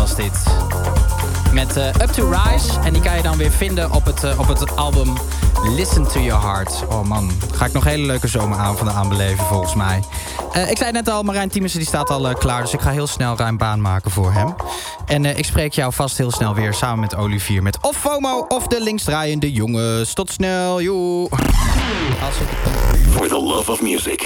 was dit. Met Up to Rise. En die kan je dan weer vinden op het album Listen to Your Heart. Oh man, ga ik nog hele leuke zomeravonden aanbeleven volgens mij. Ik zei net al, Marijn Tiemesse die staat al klaar. Dus ik ga heel snel ruim baan maken voor hem. En ik spreek jou vast heel snel weer samen met Olivier. Met of FOMO of de linksdraaiende jongens. Tot snel, joe. For the love of music.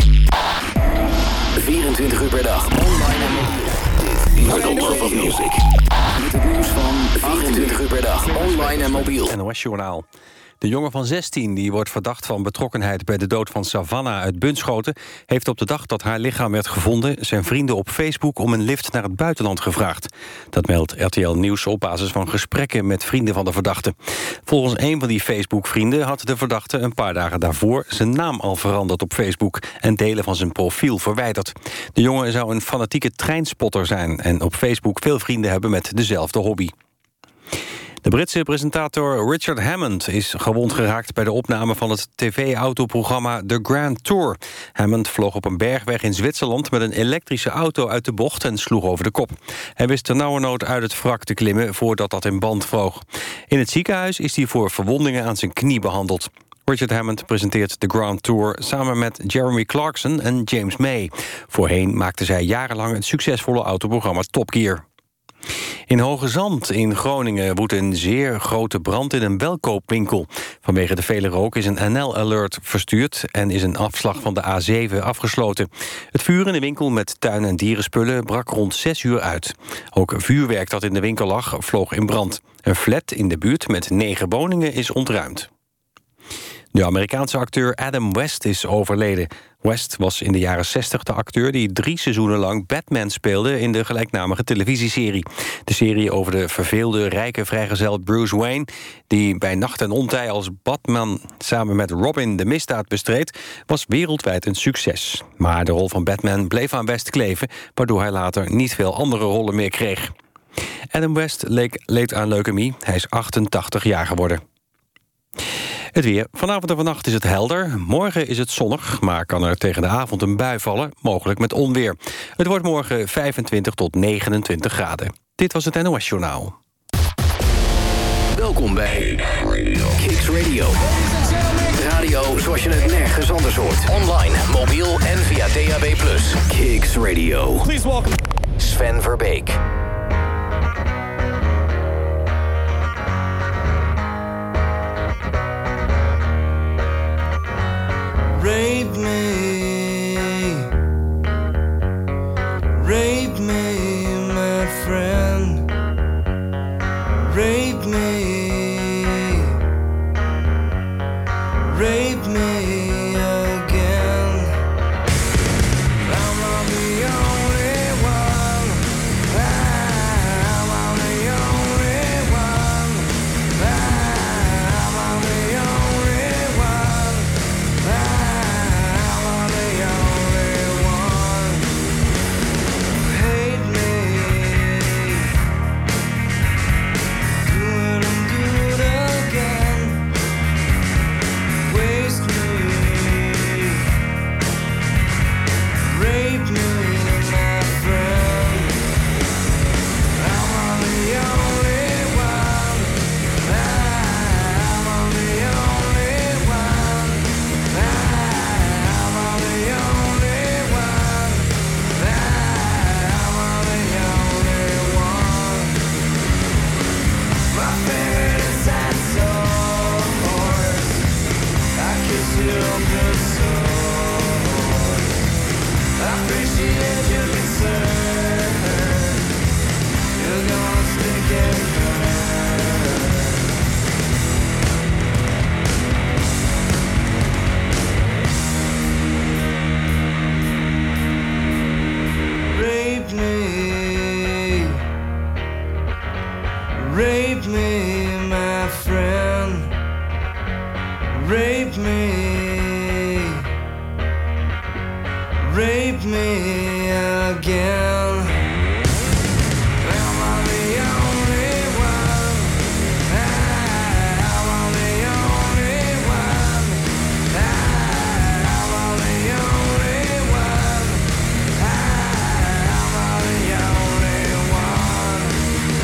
24 uur per dag. Online en mobiel. For the love of music. Met het nieuws van 24 uur per dag. Online en mobiel. NOS-journaal. De jongen van 16, die wordt verdacht van betrokkenheid bij de dood van Savannah uit Bunschoten, heeft op de dag dat haar lichaam werd gevonden zijn vrienden op Facebook om een lift naar het buitenland gevraagd. Dat meldt RTL Nieuws op basis van gesprekken met vrienden van de verdachte. Volgens een van die Facebook-vrienden had de verdachte een paar dagen daarvoor zijn naam al veranderd op Facebook en delen van zijn profiel verwijderd. De jongen zou een fanatieke treinspotter zijn en op Facebook veel vrienden hebben met dezelfde hobby. De Britse presentator Richard Hammond is gewond geraakt bij de opname van het tv-autoprogramma The Grand Tour. Hammond vloog op een bergweg in Zwitserland met een elektrische auto uit de bocht en sloeg over de kop. Hij wist ternauwernood uit het wrak te klimmen voordat dat in band vloog. In het ziekenhuis is hij voor verwondingen aan zijn knie behandeld. Richard Hammond presenteert de Grand Tour samen met Jeremy Clarkson en James May. Voorheen maakten zij jarenlang het succesvolle autoprogramma Top Gear. In Hoge Zand in Groningen woedt een zeer grote brand in een welkoopwinkel. Vanwege de vele rook is een NL-alert verstuurd en is een afslag van de A7 afgesloten. Het vuur in de winkel met tuin- en dierenspullen brak rond 6 uur uit. Ook vuurwerk dat in de winkel lag vloog in brand. Een flat in de buurt met 9 woningen is ontruimd. De Amerikaanse acteur Adam West is overleden. West was in de jaren 60 de acteur die 3 seizoenen lang Batman speelde in de gelijkname televisieserie. De serie over de verveelde, rijke vrijgezel Bruce Wayne, die bij nacht en ontij als Batman samen met Robin de misdaad bestreed, was wereldwijd een succes. Maar de rol van Batman bleef aan West kleven, waardoor hij later niet veel andere rollen meer kreeg. Adam West leed aan leukemie. Hij is 88 jaar geworden. Het weer. Vanavond en vannacht is het helder. Morgen is het zonnig, maar kan er tegen de avond een bui vallen, mogelijk met onweer. Het wordt morgen 25 tot 29 graden. Dit was het NOS Journaal. Welkom bij Kicks Radio. Radio zoals je het nergens anders hoort. Online, mobiel en via DAB+. Kicks Radio. Please welcome Sven Verbeek. Rape me, my friend. Rape me again. I'm not the only one. I'm not the only one. I'm not the only one. I'm the only one. Hate me, doing good again. Waste me, rape me, my friend. I'm the only one. I'm the only one. I'm the only one. I'm the only one. My favorite is that horse. I kiss you good soul. I appreciate your concern. You're gonna stick and rape me, my friend. Rape me again. Am I the only one? Am I the only one? Am I the only one? Am I the only one?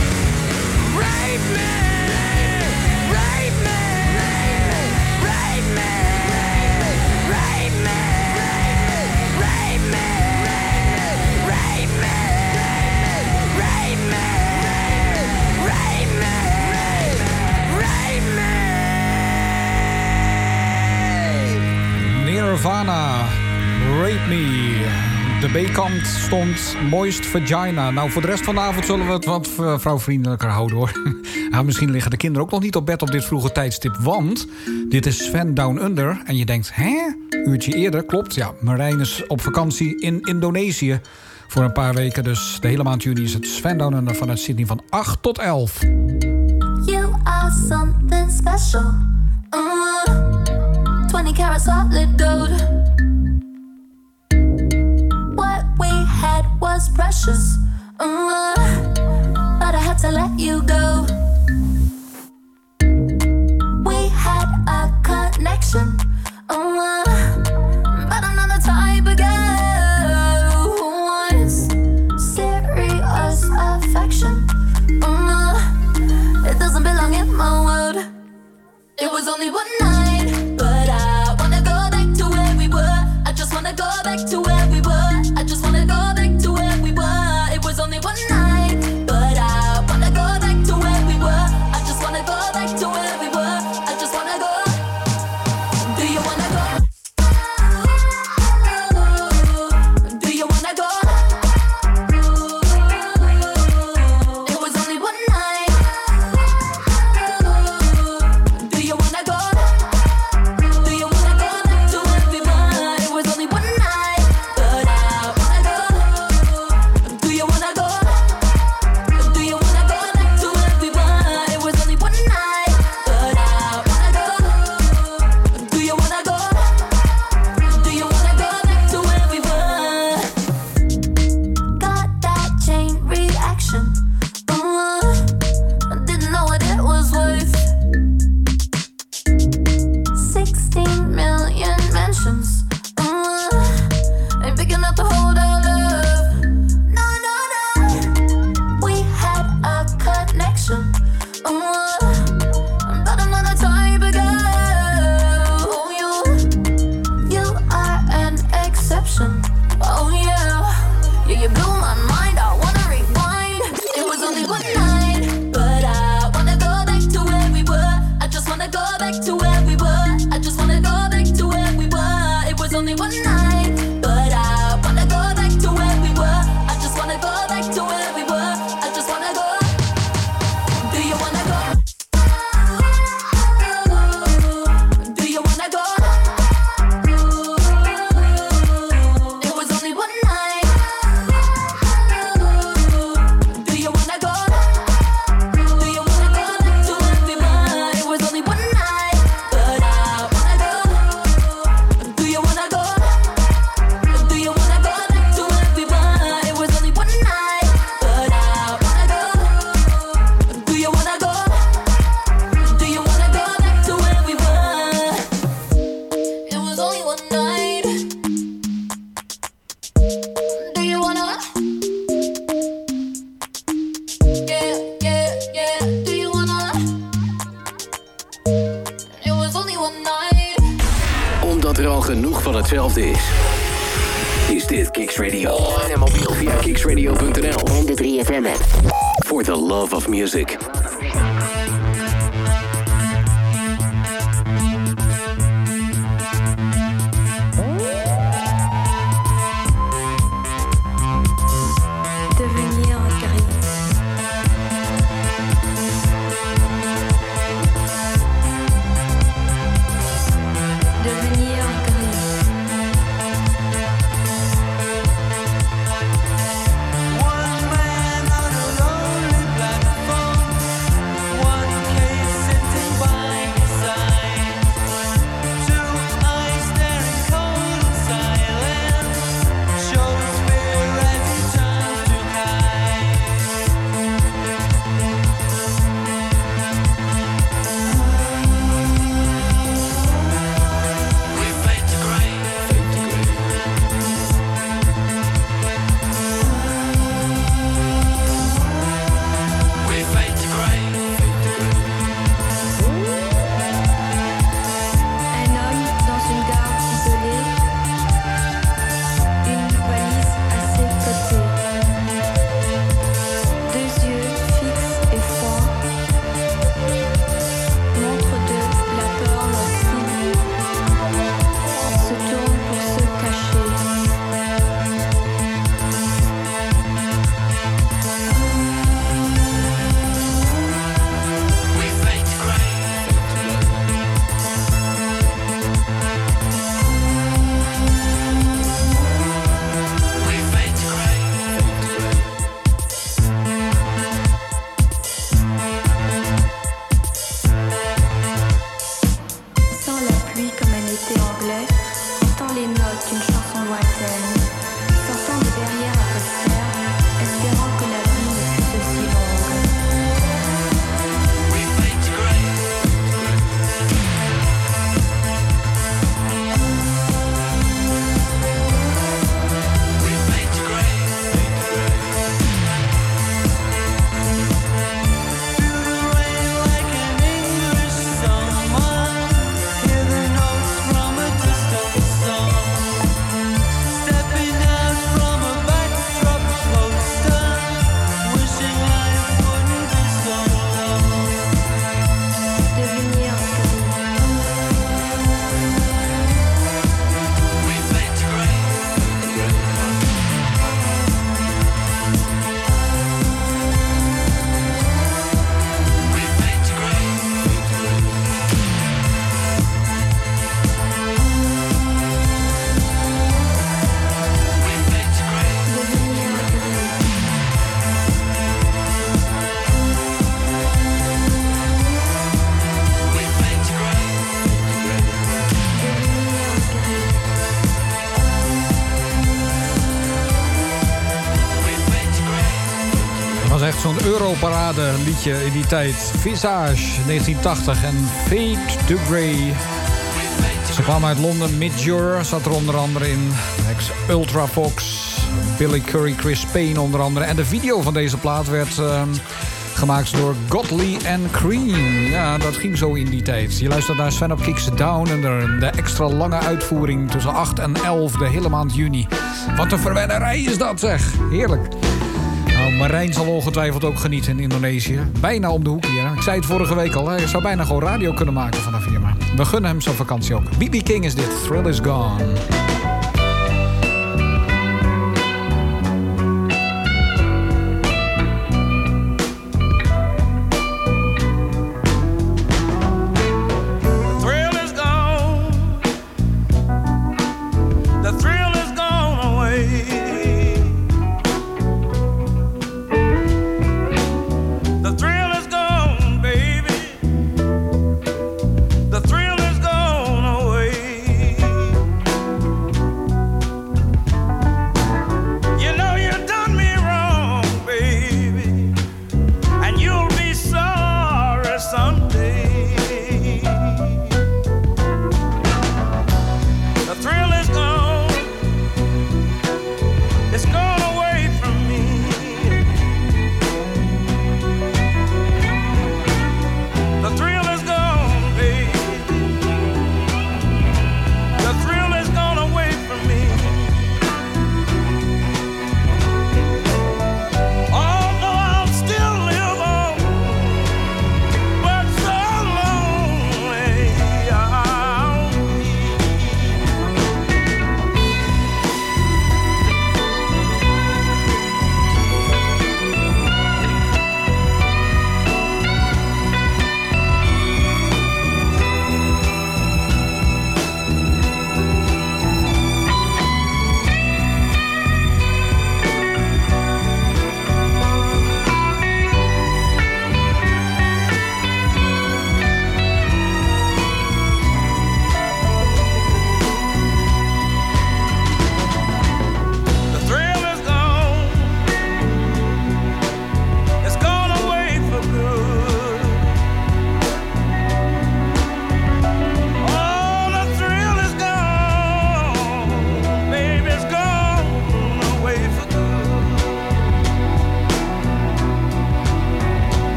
de B-kant stond Moist Vagina. Nou, voor de rest van de avond zullen we het wat vrouwvriendelijker houden, hoor. Nou, misschien liggen de kinderen ook nog niet op bed op dit vroege tijdstip. Want dit is Sven Down Under. En je denkt, hè? Uurtje eerder, klopt. Ja, Marijn is op vakantie in Indonesië voor een paar weken. Dus de hele maand juni is het Sven Down Under vanuit Sydney van 8 tot 11. You are something special. 20 karat solid gold. What we had was precious. But I had to let you go. We had a connection. But I'm not the type of girl who wants serious affection. It doesn't belong in my world. It was only one night, but I wanna go back to where we were. I just wanna go back to where we were. I just wanna go back to where we were. It was only one night, but I wanna go back to where we were. I just wanna go back to where we were. I just wanna go. Do you wanna go? Do you wanna go? It was only one night. Do you wanna go? Do you wanna go back to where we were? It was only one night, but I wanna go. Do you wanna go? Do you wanna go back to where we were? It was only one night, but I wanna go. Do you wanna go? Do you wanna go back to where we were? Got that chain reaction. I didn't know what it was worth. 16 million mentions. Ain't big enough to hold our love. No, no, no. We had a connection. But I'm not the type of girl. Oh, you are an exception. Oh, yeah. Yeah, you blew my mind. I wanna rewind. It was only one night, but I wanna go back to where we were. I just wanna go back to where we were. I just wanna go back to where we were. It was only one night, but I wanna go back to where we were. I just wanna go back to where we were. I just wanna go. Do you wanna go? Do you wanna go? It was only one night. Do you wanna go? Do you wanna go back to where we were? It was only one night, but I wanna go. Do you wanna go? Do you wanna go back to where we were? It was only one night, but I wanna go. Do you wanna go? Do you wanna go back to where we were? It was only one night. Do you wanna? Yeah, yeah, yeah. Do you wanna? It was only one night. Omdat er al genoeg van hetzelfde is dit Kicks Radio. Online en mobiel via kicksradio.nl en de 3FM app. For the love of music. Devenir guerrier. Devenir guerrier. One man on a lonely platform, one cage Europarade liedje in die tijd. Visage, 1980 en Fade to Grey. Ze kwam uit Londen. Midjur zat er onder andere in. Ultravox, Billy Currie, Chris Payne onder andere. En de video van deze plaat werd gemaakt door Godley and Cream. Ja, dat ging zo in die tijd. Je luistert naar Sven op Kicks Down en de extra lange uitvoering tussen 8 en 11 de hele maand juni. Wat een verwennerij is dat, zeg. Heerlijk. Nou, Marijn zal ongetwijfeld ook genieten in Indonesië. Bijna om de hoek hier. Ik zei het vorige week al. Hij zou bijna gewoon radio kunnen maken vanaf hier. Maar we gunnen hem zijn vakantie ook. B.B. King is dit. Thrill is Gone.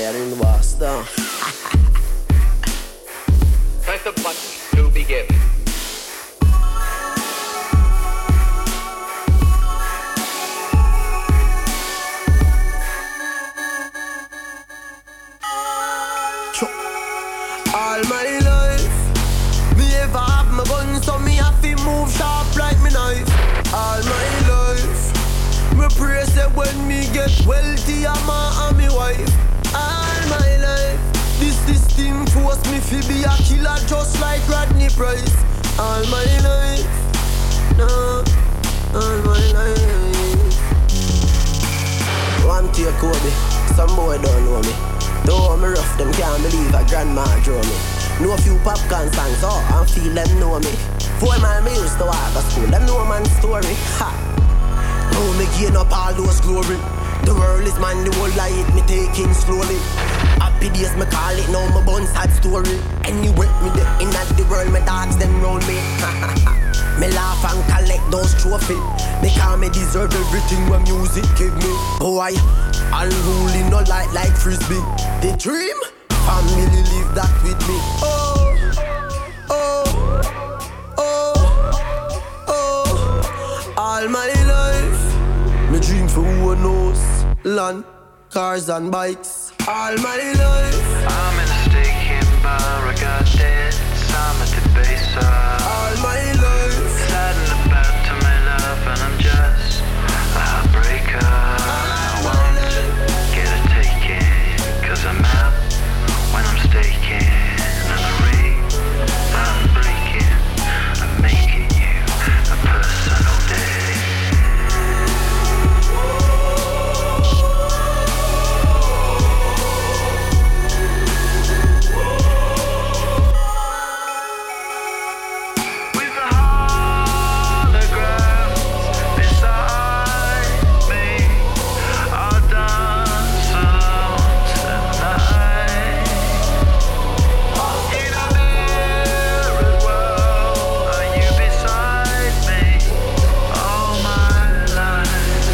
fire in the boss down. Press the button to begin. All my life, me ever have my gun, so me have to move sharp like me knife. All my life, me pray say when me get wealthy, I'm and me wife. All my life, this thing force me to be a killer just like Rodney Price. All my life, no, all my life. One tear Kobe, some boy don't know me. Though me rough, them can't believe a grandma draw me. Know a few popcorn songs, oh, and feel them know me. 4 mile me used to walk to school, them know man's story. Ha! Oh, me gain up all those glory. The world is mine, the whole life me taking slowly. Happy days me call it, now my bun sad story. Anyway, me the in at the world, me dogs them round me. Me laugh and collect those trophies. Because me deserve everything when music give me. Boy, unruly no like frisbee. The dream, family live that with me. Oh, oh, oh, oh. All my life, me dream for who knows. Land, cars and bikes. All my life, I'm in a steak-in bar, I got debts, I'm at the base of. all my life, Sad and about to my love, and I'm just a heartbreaker. I won't get a taken, 'cause I'm out when I'm staking. And I read, I'm breaking, I'm making you a personal day. With the holograms beside me, I'll dance alone tonight. In a mirrored world, are you beside me all my life?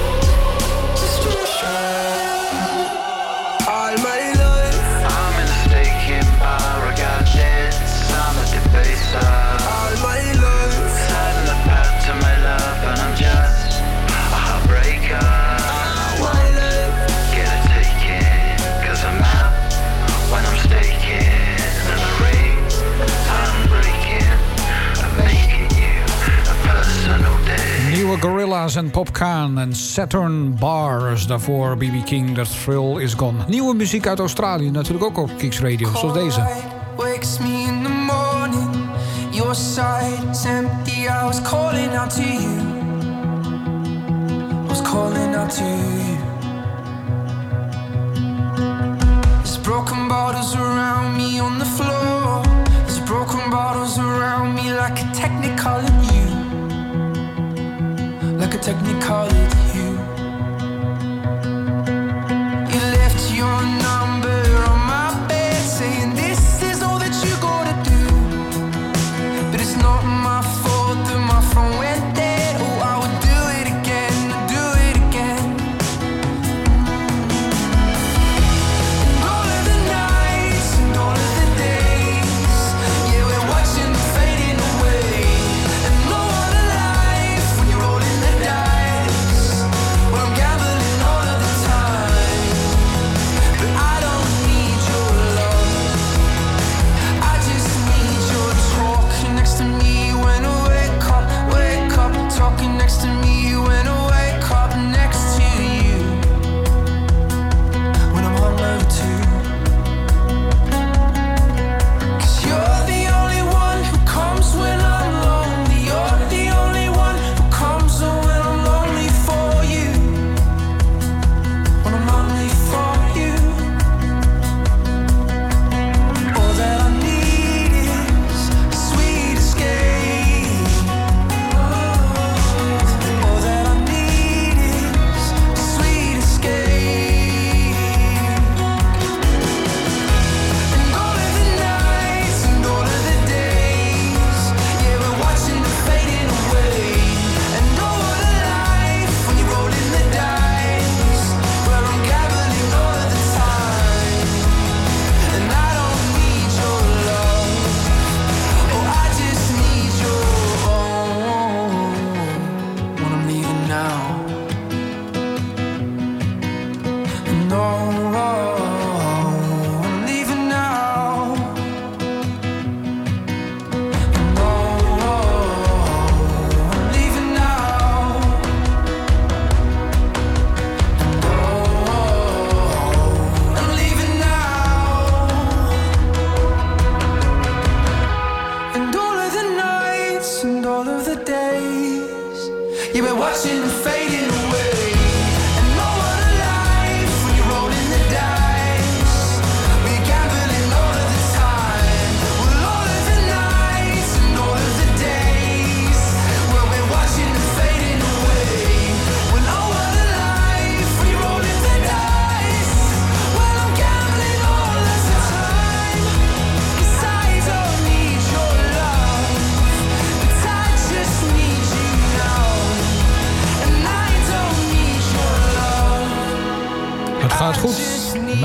all my life, I'm in a steak-in bar, I got debts, I'm at the base of. all my life, Sad and about to my love, and I'm just a heartbreaker. I won't get a taken, 'cause I'm out when I'm staking. And the rings, I'm breaking, I'm making you a personal day. Nieuwe Gorillaz en Popcaan en Saturn Bars. Daarvoor B.B. King, The Thrill Is Gone. Nieuwe muziek uit Australië, natuurlijk ook op Kicks Radio, zoals deze. Wakes me in the morning, your side's empty. I was calling out to you. I was calling out to you. There's broken bottles around me on the floor. There's broken bottles around me like a technicolor you. Like a technicolor you. You left your number on my bed, saying this is all that you gotta do. But it's not my fault that my phone went dead. Oh, I would do it again, do it again. And all of the nights and all of the days, yeah, we're watching them fading away. And no other life when you're rolling the dice.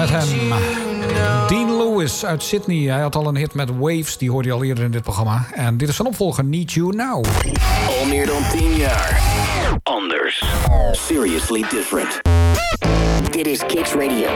met hem. Dean Lewis uit Sydney. Hij had al een hit met Waves. Die hoorde je al eerder in dit programma. En dit is zijn opvolger, Need You Now. Al meer dan 10 jaar. Anders. Seriously different. Dit is Kicks Radio.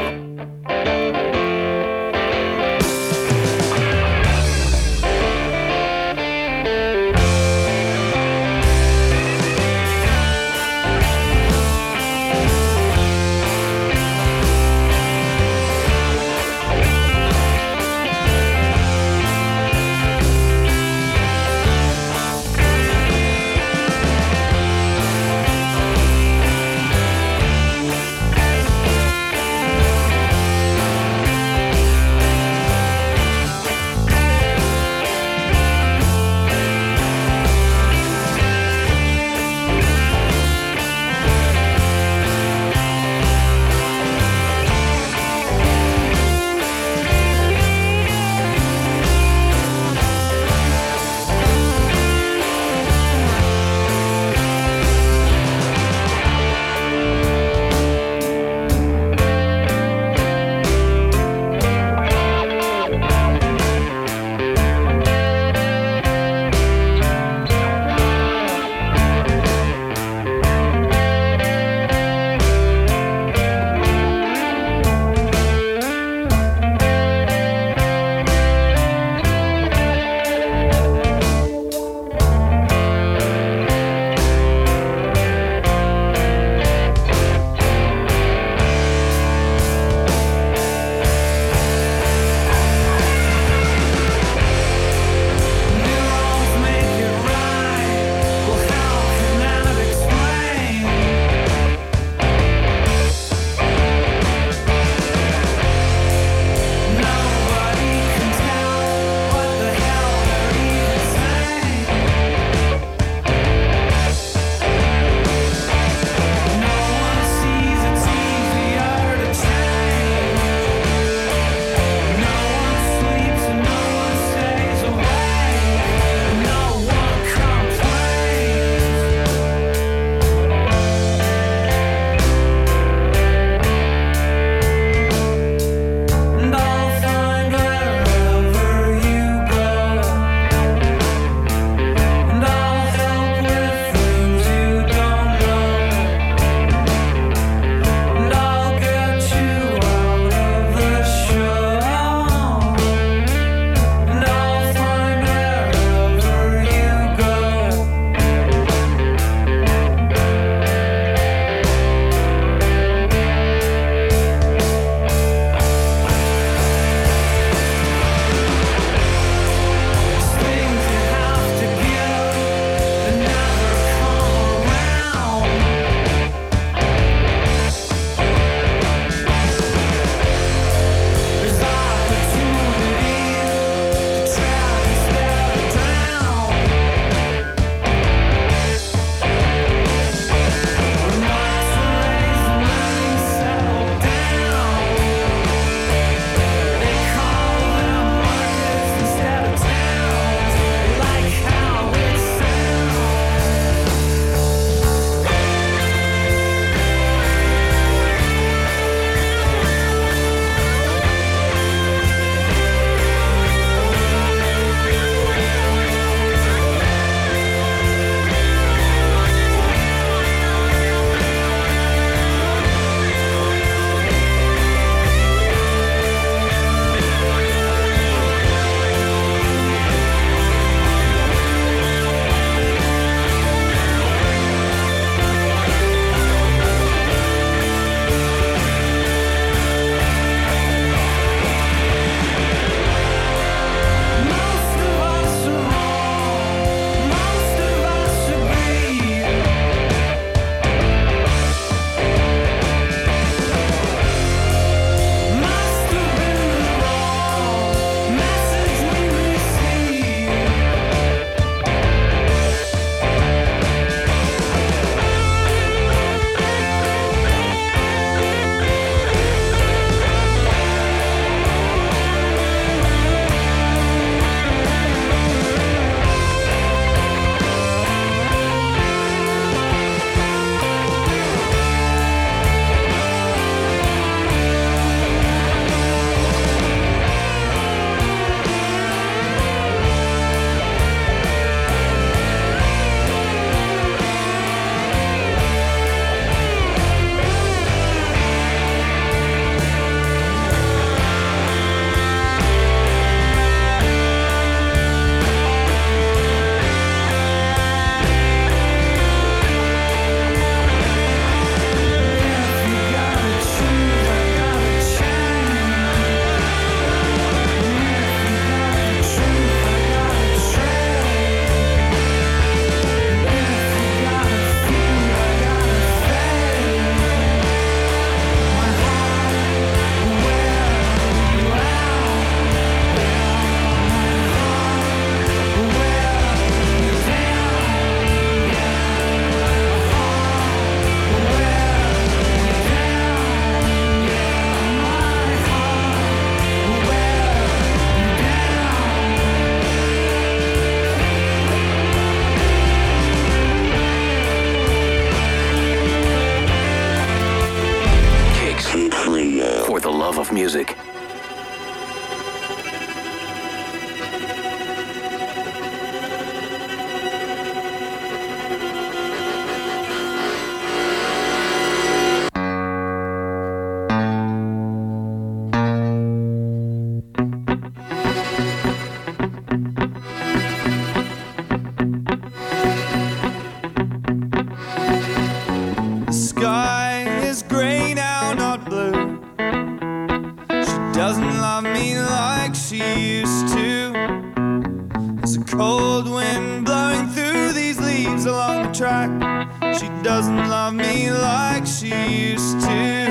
doesn't love me like she used to. There's a cold wind blowing through these leaves along the track. She doesn't love me like she used to.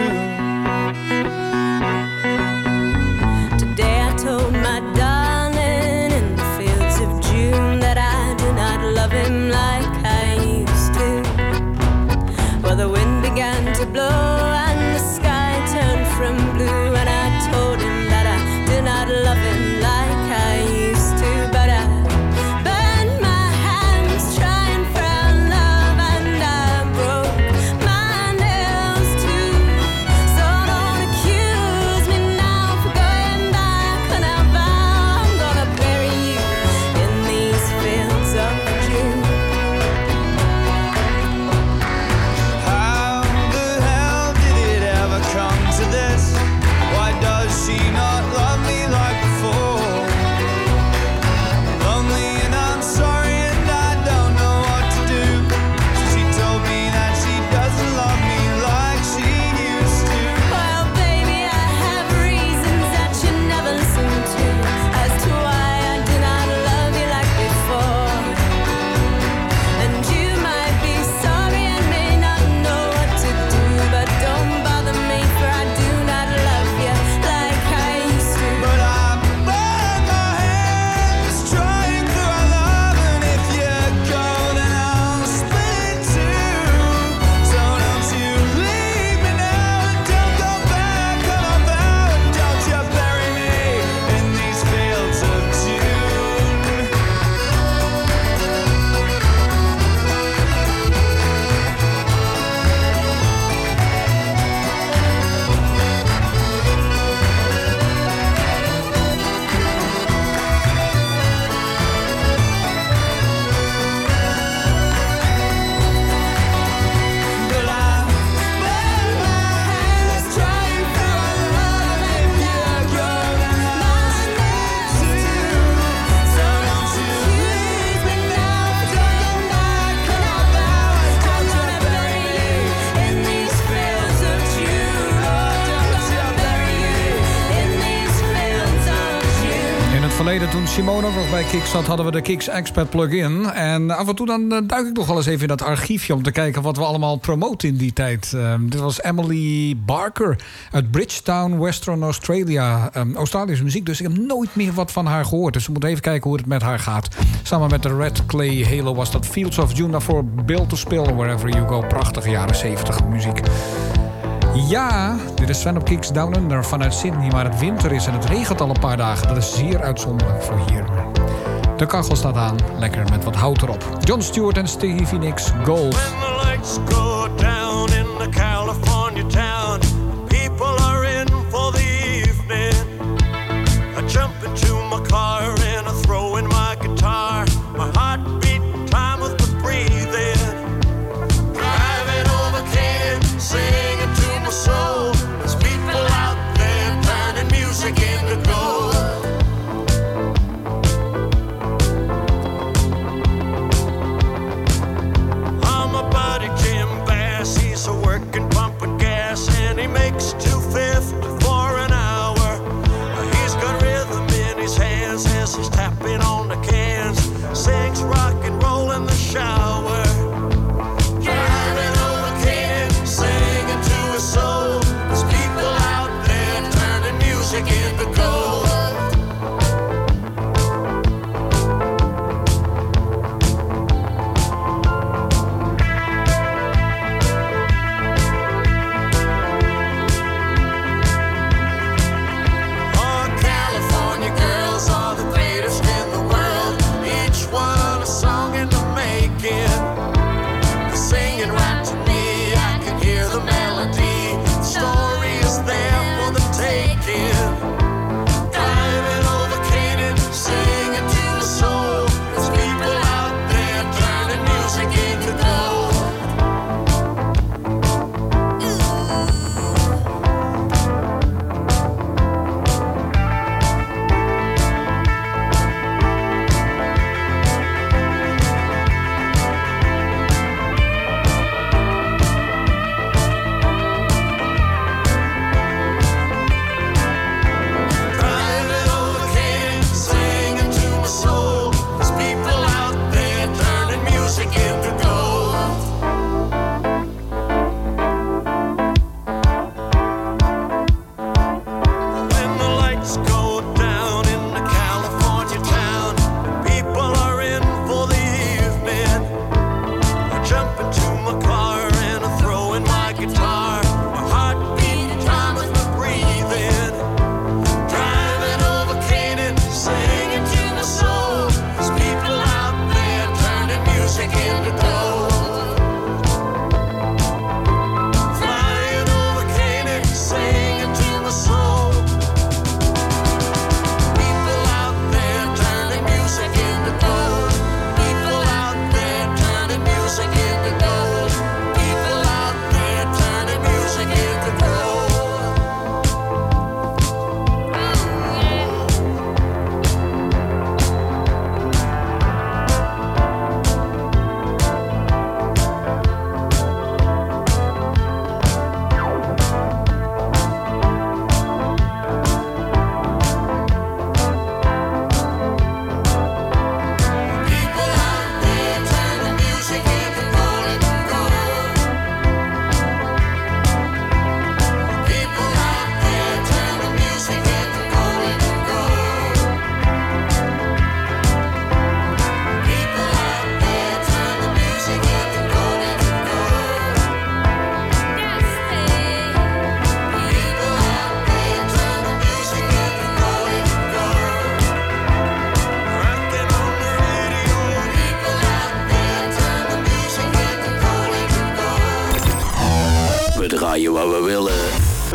Today I told my darling in the fields of June that I do not love him like I used to. Well, the wind began to blow and the sky turned from blue, and I told him that I do not love him like I used to. But I burned my hands trying for our love, and I broke my nails too. So don't accuse me now for going back, and I vow I'm gonna bury you in these fields of June. How the hell did it ever come to this? Why does she not love me like before? Lonely and I'm sorry and I don't know what to do. She told me that she doesn't love me like she used to. Well, baby, I have reasons that you never listen to as to why I do not love you like before. And you might be sorry and may not know what to do, but don't bother me, for I do not love you like I used to. But I burn my hands trying for our love, and if you go then I'll split too. So don't you leave me now and don't go back on our vow, and don't you bury me in these fields of June. But I burn my hands trying for our love, and if you go then I'll split too. So don't you leave me now, don't go back on our vow, and don't you bury you in these fields of June. Don't you bury you in these fields of June. In het verleden, toen Simone ook nog bij Kix zat, hadden we de Kix Expert plugin. En af en toe dan duik ik nog wel eens even in dat archiefje om te kijken wat we allemaal promoten in die tijd. Dit was Emily Barker uit Bridgetown, Western Australia. Australische muziek, dus ik heb nooit meer wat van haar gehoord. Dus we moeten even kijken hoe het met haar gaat. Samen met de Red Clay Halo was dat Fields of June. Daarvoor Built to Spill, Wherever You Go. Prachtige jaren 70 muziek. Ja, dit is Sven op Kicks Down Under vanuit Sydney, waar het winter is en het regent al een paar dagen. Dat is zeer uitzonderlijk voor hier. De kachel staat aan, lekker met wat hout erop. Jon Stewart en Stevie Nicks, Gold. When the lights go down in the California town, people are in for the evening. I jump into my car and I throw in my guitar. My heartbeat time with my breathing. Driving over Ken, singing to my soul. There's people out there turning music into gold. I'm a buddy Jim Bass, he's a working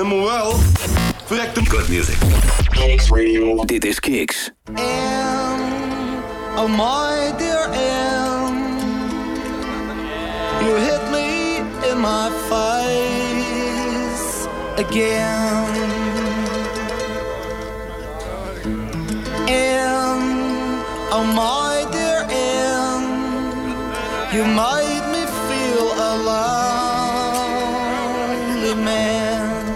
helemaal wel. Verrekte Good music. Kicks Radio. Dit is Kicks. Oh my dear Anne, you hit me in my face again. Anne, oh my dear Anne, you made me feel a lonely man.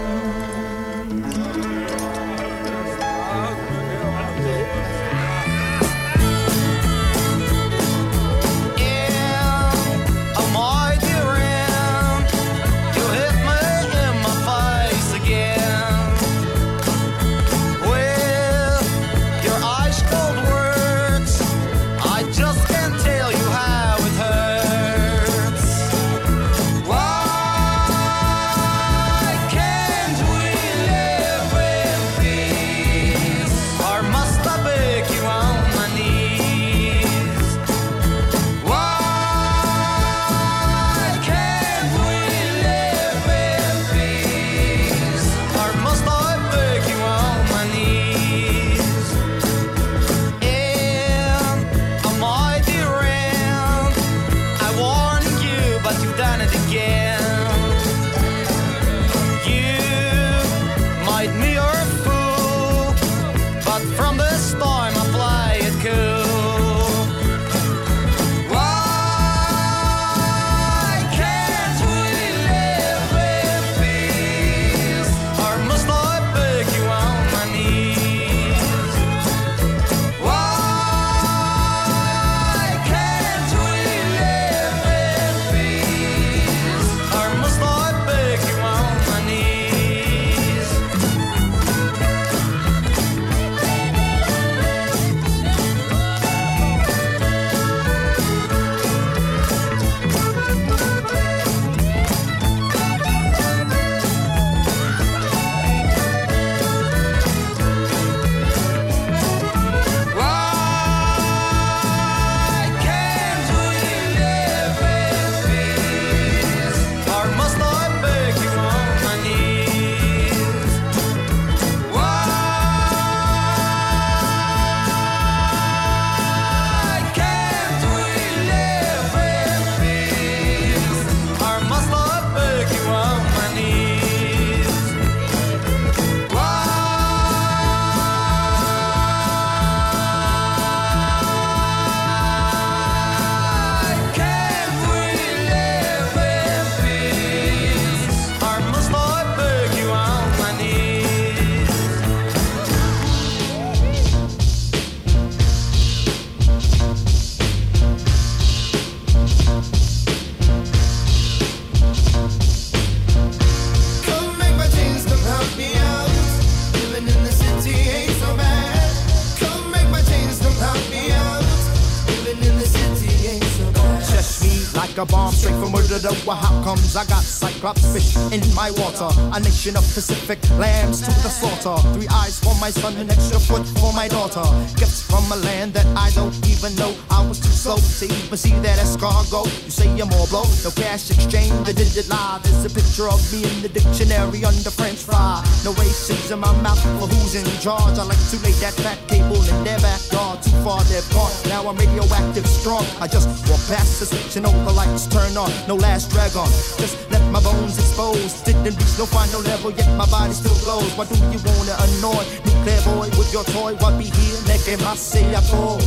A bomb straight from murder to how comes I got cyclops fish in my water. A nation of Pacific lambs to the slaughter. 3 eyes for my son, an extra foot for my daughter. Gifts from a land that I don't even know. I was too slow to even see that escargot. You say you're more blow, no cash exchange, the digit lie. There's a picture of me in the dictionary under French fry. No races in my mouth for who's in charge. I like to lay that fat cable in their backyard. Too far they've gone, now I'm radioactive strong. I just walk past the switch and all the lights turn on, no last drag on. Just let my bones exposed. Didn't reach no final level, yet my body still glows. Why do you wanna annoy nuclear boy with your toy? Why be here making my say I toy?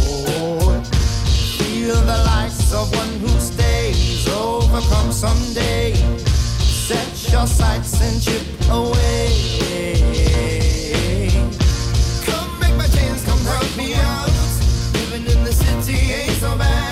Feel the lights of one who stays, overcome someday. Set your sights and chip away. Come make my chains, come help me out. Living in the city ain't so bad.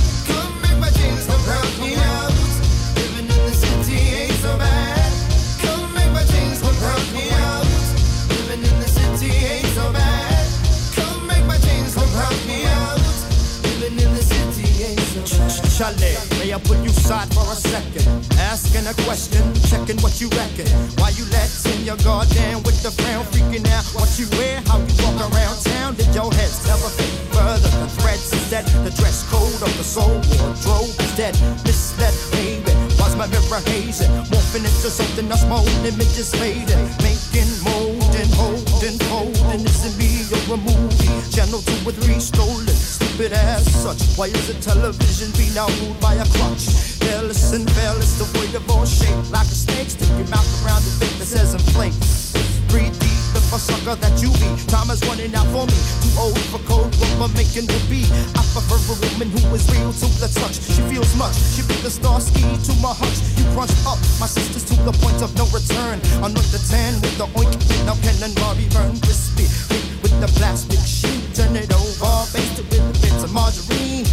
Help me out. Living in the city ain't so bad. Come make my chains, come help me out. Living in the city ain't so bad. Come make my chains, come help me out. Living in the city ain't so bad. Chalet, may I put you aside for a second? Asking a question, checking what you reckon. Why you letting your guard down with the frown, freaking out what you wear, how you walk around town? Did your heads ever think further? The threads is dead, the dress code of the soul wardrobe is dead. Misled, baby, was my mirror hazing? More infinite to something that's more images fading, making, molding, holding, folding. Isn't me or a movie? Channel 2 or 3 stolen, stupid as such. Why is the television be now ruled by a crutch? Careless and fearless, the way of all shaped like a snake. Stick your mouth around the thing that says inflate. Breathe deep if a sucker that you be. Time is running out for me. Too old for cold, what I'm making will be. I prefer a woman who is real to the touch. She feels much. She be the star ski to my hunch. You crunch up my sisters to the point of no return. Another 10 with the oink. Now Ken and Bobby burn crispy. With the plastic sheet, turn it over. Baste it with a bit of margarine.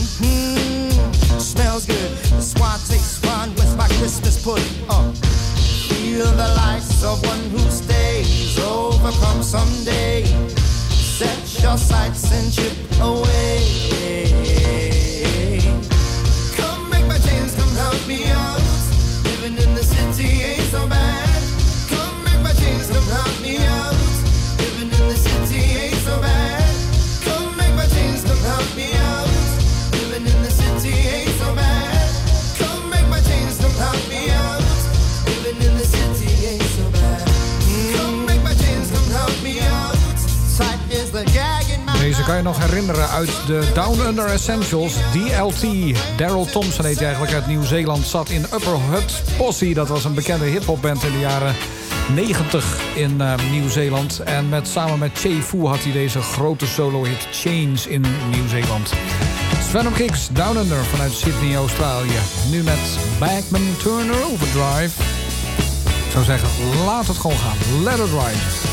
Smells good. That's why I taste fine. Where's my Christmas pudding? Feel the lights of one who stays, overcome someday. Set your sights and chip away. Come make my chains, come help me out. Living in the city ain't so bad. Come make my chains, come help me out. Living in the city ain't so bad. Come make my chains, come help me out. Living in the city ain't so bad. Come make my chains, come help me out. Living in the city ain't so bad. Come make my chains, come help me out. Sight is the gag in my. Deze kan je nog herinneren uit de Down Under Essentials. DLT, Daryl Thompson heet hij eigenlijk, uit Nieuw-Zeeland. Zat in Upper Hutt Posse. Dat was een bekende hip-hopband in de jaren 90 in Nieuw-Zeeland. En samen met Che Fu had hij deze grote solo-hit Chains in Nieuw-Zeeland. Sven op Kicks, Down Under vanuit Sydney, Australië. Nu met Bachman Turner Overdrive. Ik zou zeggen, laat het gewoon gaan. Let it ride.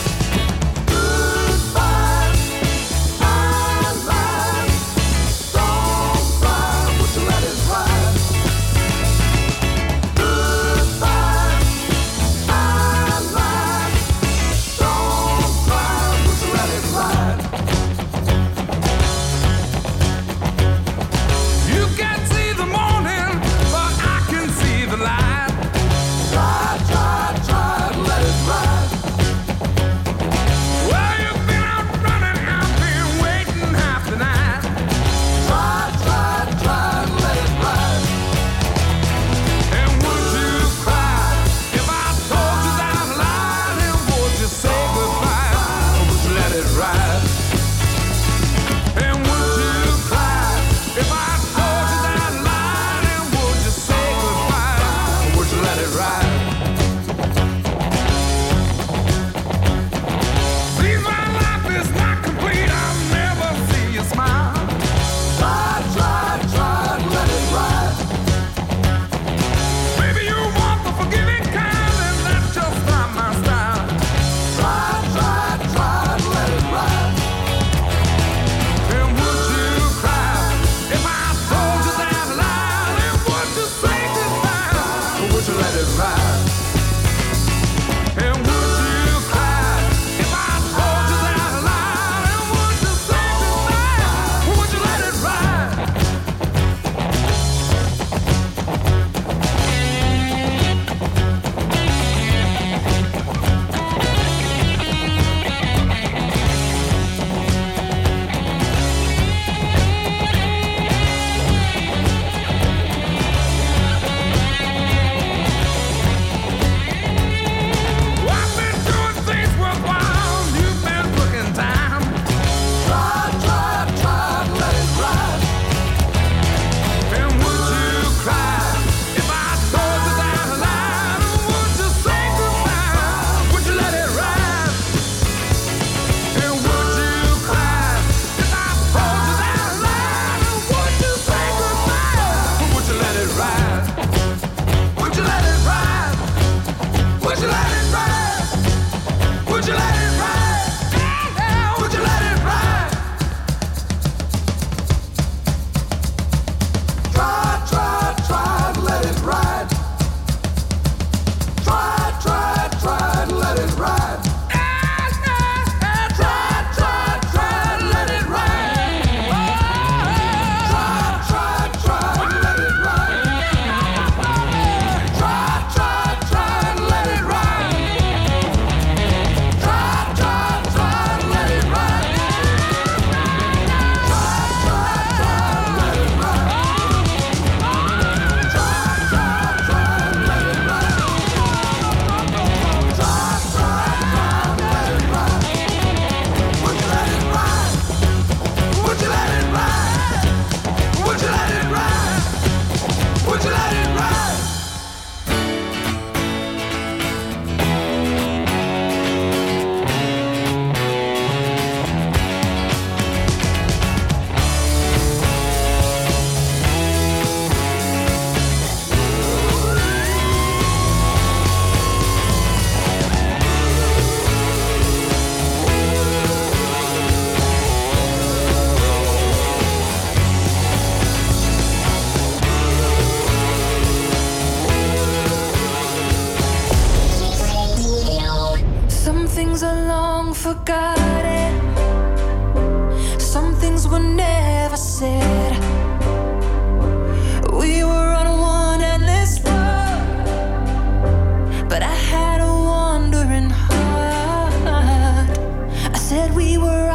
Ride, ride, ride, let it ride.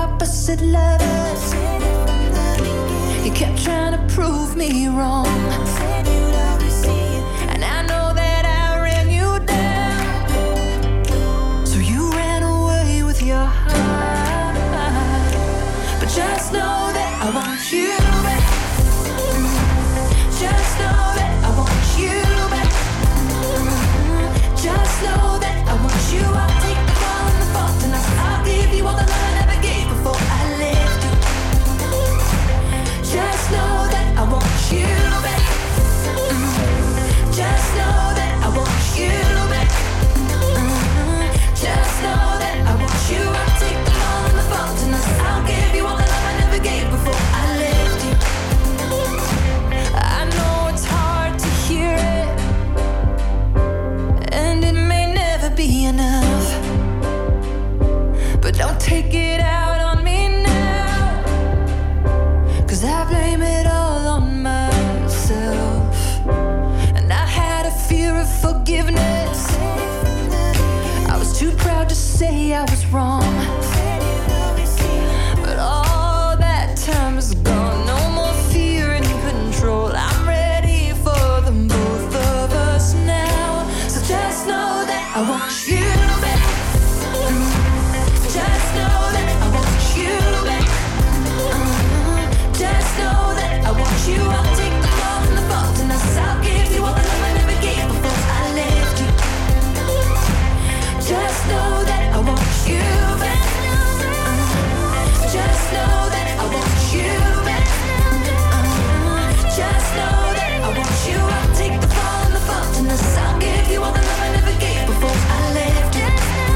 opposite lovers. You kept trying to prove me wrong, and I know that I ran you down. So you ran away with your heart. But just know that I want you back. Just know that I want you back. Just know that I want you. I'll take the fall and the fault, and I'll give you all the love I never gave before I left you. Just know that I want you back. Just know that I want you back. Just know that I want you. I'll take the fall and the fault, and I'll give you all the love I never gave before I left you. I know it's hard to hear it, and it may never be enough, but don't take it out on me now, 'cause I blame it all on myself. And I had a fear of forgiveness. I was too proud to say I was wrong, but all that time is gone. No more fear and control. I'm ready for them, both of us now. So just know that I want you back. Just know that I want you back. Just know that I want you. I'll take the fall and the fault, and I'll give you all the love I never gave before I left you. Just know that I want you back. Just know that I want you back. Just know that I want you. I'll take the fall and the fault, and I'll give you all the love I never gave before I left you.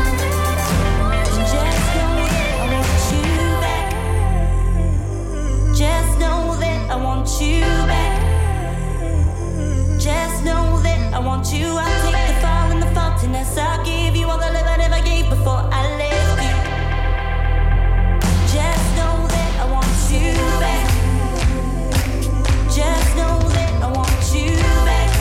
Just know that I want you back. Just know that I want you back. Just know that I want you. I'll take the fall and the fault, and I'll give you all the love I never gave before I left you. Just know that I want you back. Just know that I want you back.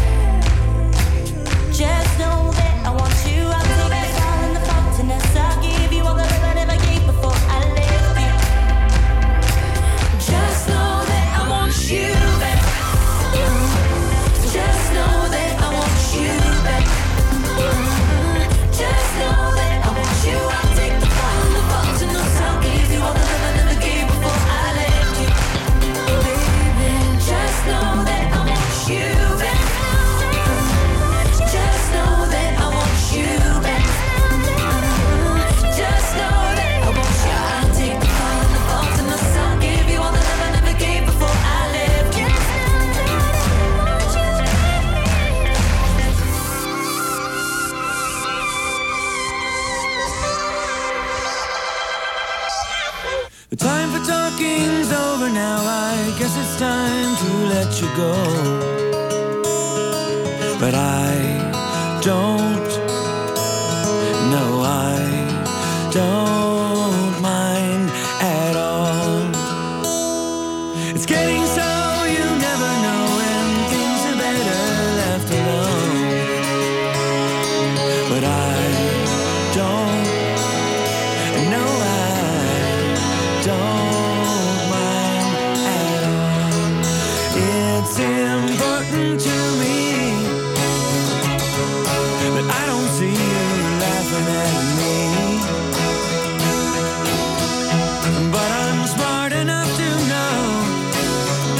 Just know that I want you. I'll take the fall and the fault, and I'll give you all the love I never gave before I left you. Just know that I want you back. Just know that I want you back. Just know that I want you. I'll take the fall and the fault, and I'll give you all the love I never gave before I left you. Baby, just know that I want you back. Just know that I want you back. Just know that I want you. I'll take the fall and the fault, and I'll give you all the love I never gave before I left you. The time for talking's over now. I guess it's time to let you go. But I don't. No, I don't mind at all. It's getting so you never know when things are better left alone. But I don't. No, I don't mind at all. It's important to me that I don't see you laughing at me. But I'm smart enough to know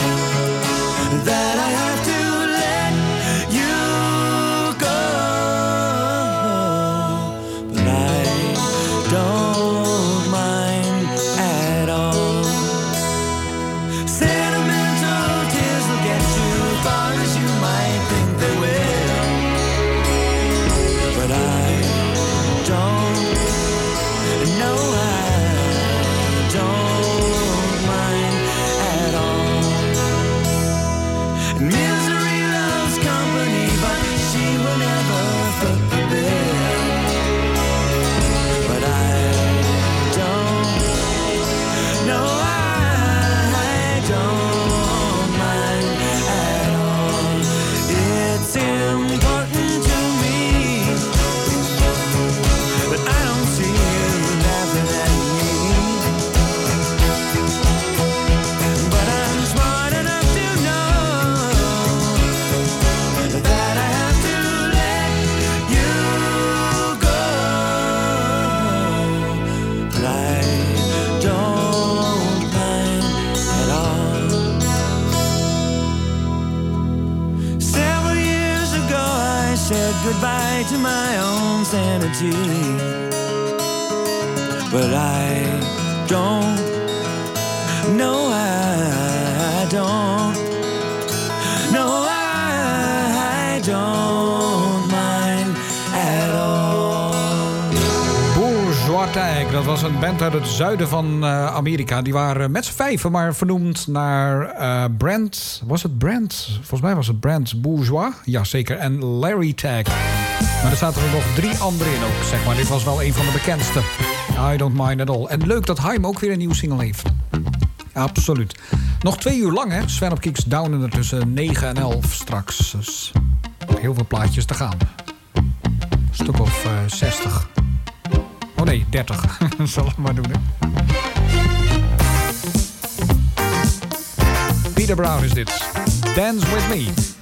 goodbye to my own sanity. But I don't, no I don't, no I don't mind at all. Bourgeois Tag, dat was een band uit het zuiden van Amerika. Die waren met z'n vijven, maar vernoemd naar Brent. Was het Brent? Volgens mij was het Brent Bourgeois. Ja, zeker. En Larry Tag. Maar er zaten er nog 3 anderen in ook, zeg maar. Dit was wel een van de bekendste. I don't mind at all. En leuk dat Haim ook weer een nieuwe single heeft. Absoluut. Nog 2 uur lang, hè? Sven op Kicks Down Under tussen 9 en 11 straks. Dus heel veel plaatjes te gaan. Een stuk of 60. Oh nee, 30. Zal ik maar doen, hè. Peter Brown is dit. Dance With Me.